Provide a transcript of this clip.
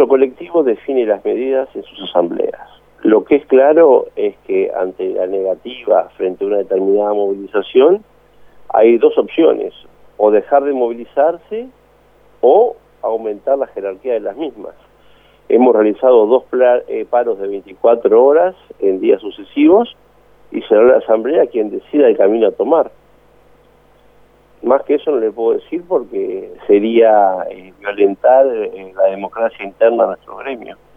Nuestro colectivo define las medidas en sus asambleas. Lo que es claro es que ante la negativa frente a una determinada movilización, hay dos opciones: o dejar de movilizarse o aumentar la jerarquía de las mismas. Hemos realizado dos paros de 24 horas en días sucesivos y será la asamblea quien decida el camino a tomar. Más que eso no le puedo decir porque sería violentar la democracia interna de nuestro gremio.